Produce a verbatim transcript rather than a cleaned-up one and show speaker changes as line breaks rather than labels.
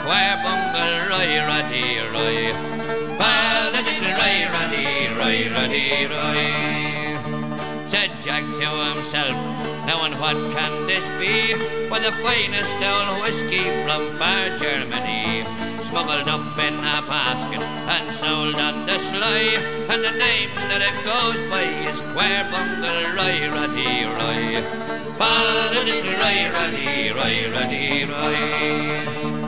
quare bungle, roy, roddy, roy. Well, the little roy, roddy, roy, roddy, roy. Said Jack to himself, now and what can this be? Well, the finest old whiskey from far Germany, smuggled up in a basket and sold on the sly. And the name that it goes by is Quare Bungle, roy, roddy, roy. Fall a little roy, roddy, roy, roddy, roy.